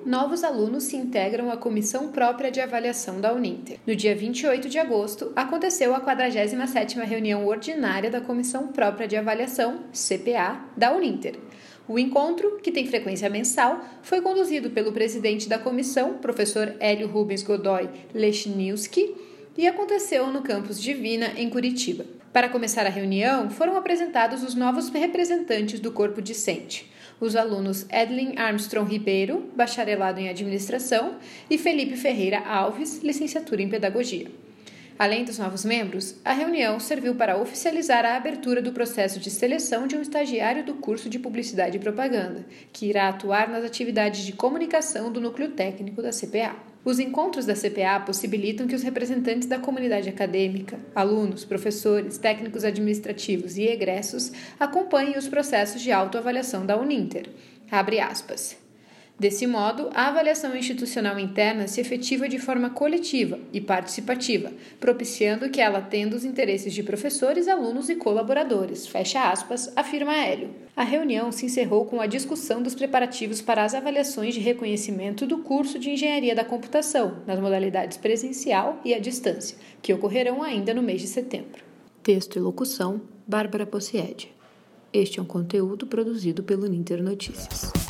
novos alunos se integram à Comissão Própria de Avaliação da Uninter. No dia 28 de agosto, aconteceu a 47ª reunião ordinária da Comissão Própria de Avaliação, CPA, da Uninter. O encontro, que tem frequência mensal, foi conduzido pelo presidente da comissão, professor Hélio Rubens Godoy Lechnilski, e aconteceu no campus Divina, em Curitiba. Para começar a reunião, foram apresentados os novos representantes do corpo discente, os alunos Edlin Armstrong Ribeiro, bacharelado em administração, e Felipe Ferreira Alves, licenciatura em pedagogia. Além dos novos membros, a reunião serviu para oficializar a abertura do processo de seleção de um estagiário do curso de Publicidade e Propaganda, que irá atuar nas atividades de comunicação do núcleo técnico da CPA. Os encontros da CPA possibilitam que os representantes da comunidade acadêmica, alunos, professores, técnicos administrativos e egressos acompanhem os processos de autoavaliação da Uninter. Abre aspas. Desse modo, a avaliação institucional interna se efetiva de forma coletiva e participativa, propiciando que ela atenda os interesses de professores, alunos e colaboradores, fecha aspas, afirma Hélio. A reunião se encerrou com a discussão dos preparativos para as avaliações de reconhecimento do curso de Engenharia da Computação, nas modalidades presencial e à distância, que ocorrerão ainda no mês de setembro. Texto e locução, Bárbara Possiede. Este é um conteúdo produzido pelo Uninter Notícias.